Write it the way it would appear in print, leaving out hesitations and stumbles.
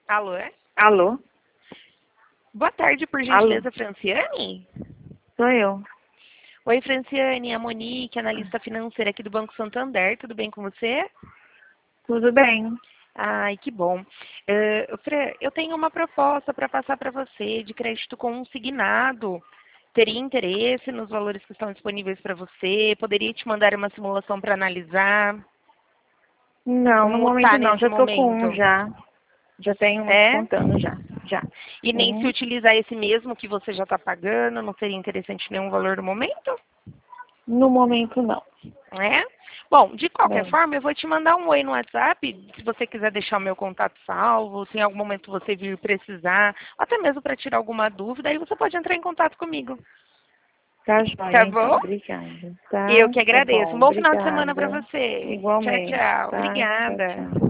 Alô? É? Alô? Boa tarde, por Alô? gentileza, Franciane. Sou eu. Oi, Franciane, a Monique, analista financeira aqui do Banco Santander. Tudo bem com você? Tudo bem? Ai, que bom. Eu tenho uma proposta para passar para você de crédito consignado. Teria interesse nos valores que estão disponíveis para você? Poderia te mandar uma simulação para analisar? Não, no Como momento está não. nesse Já tô com um momento? já. Já tenho um É? descontando já. Já. E nem se Uhum. utilizar esse mesmo que você já está pagando, não seria interessante nenhum valor no momento? No momento não. É? Bom, de qualquer É. forma, eu vou te mandar um oi no WhatsApp, se você quiser deixar o meu contato salvo, se em algum momento você vir precisar, ou até mesmo para tirar alguma dúvida, aí você pode entrar em contato comigo. Tá joia, Tá então. bom? Obrigada. Tá? Eu que Tá agradeço. Um bom. bom final de semana para Obrigada. você. Tchau, Igualmente, tchau. tá? Tchau, Obrigada. tchau.